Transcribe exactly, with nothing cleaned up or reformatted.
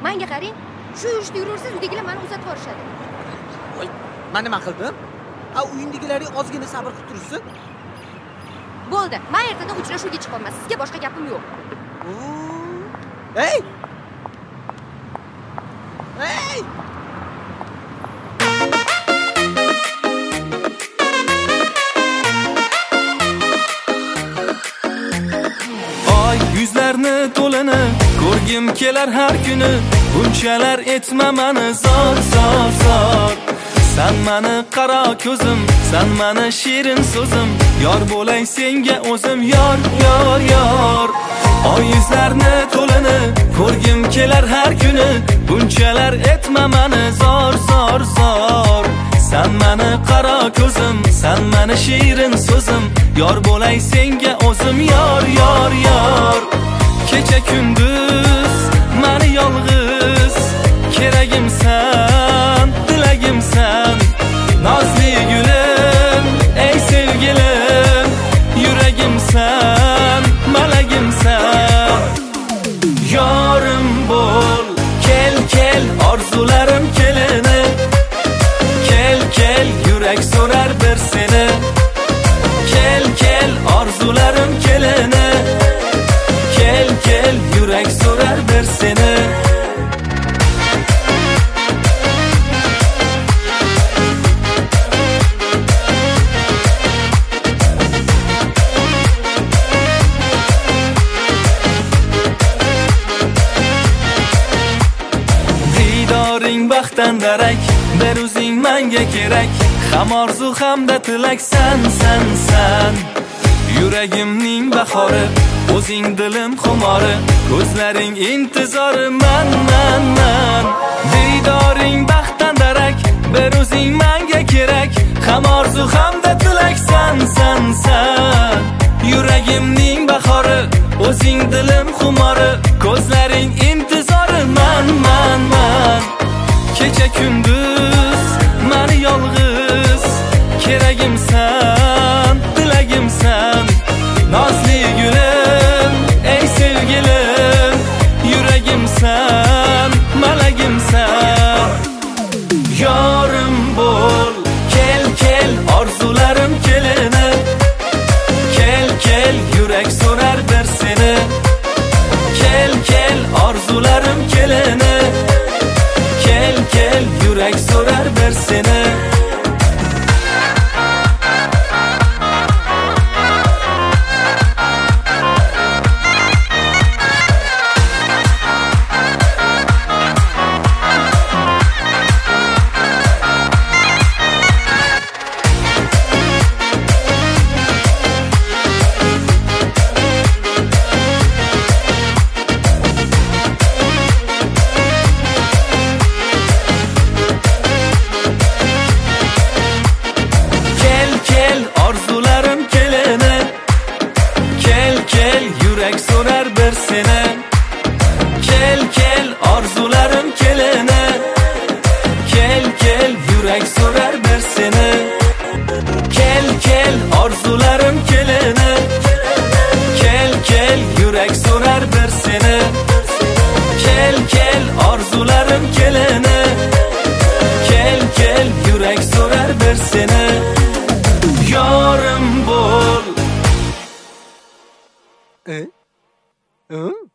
Menga qarang, shu yurishda yuraversiz, uydagilar meni uzatib borishadi. Voy, men nima qildim? A uyindagilaring ozgina sabr qilib tursin. Bo'ldi, men ertadan uchrashuvga chiqaman. Sizga boshqa gapim yo'q. Hey! Hey! Oy yuzlarni to'lini ko'rgim kelar har kuni. Bunchalar etma meni zor zor zor. Sen meni qaro ko'zim, sen meni shirin so'zim. Yor bo'lay senga o'zim, yor yor yor. Oy yuzlarni to'lini ko'rgim kelar har kuni. Bunchalar etma meni zor zor zor. Sen meni qaro ko'zim, sen meni shirin so'zim. Yor bo'lay senga o'zim, yor yor yor. Kecha kunduz meni yolg'iz, keragimsan, tilagimsan. Nozli gulim, ey sevgilim, yuragimsan, malagimsan. Yorim bo'l, kel kel orzularim kelini. Kel kel yurak so'rar bir seni. Kel kel orzularim kelini. Kel kel yurak so'rar bir seni. Didoring baxtdan darak, bir o'zing menga kerak. Ham orzu hamda tilak san san san. Yuragimning bahori, o'zing dilim xumori. Ko'zlaring intizori man man man. Didoring baxtdan darak, bir o'zing menga kerak. Ham orzu hamda tilak san san san. Yuragimning bahori, o'zing dilim xumori. Ko'zlaring intizori man man man. Kecha kunduz meni yolg'iz, keragimsan, tilagimsan. Nozli gulim, ey sevgilim, yuragimsan, malagimsan. Yorim bo'l, kel kel orzularim kelini. Kel kel yurak so'rar bir seni. Kel kel orzularim kelini. Kel kel yurak so'rar bir seni. Yurak so'rar bir seni. Kel kel orzularim kelini. Kel kel yurak so'rar bir seni. Kel kel orzularim kelini. Kel kel yurak so'rar bir seni. Kel kel orzularim kelini. Kel kel yurak so'rar bir seni. Yorim bo'l. Eh? Huh?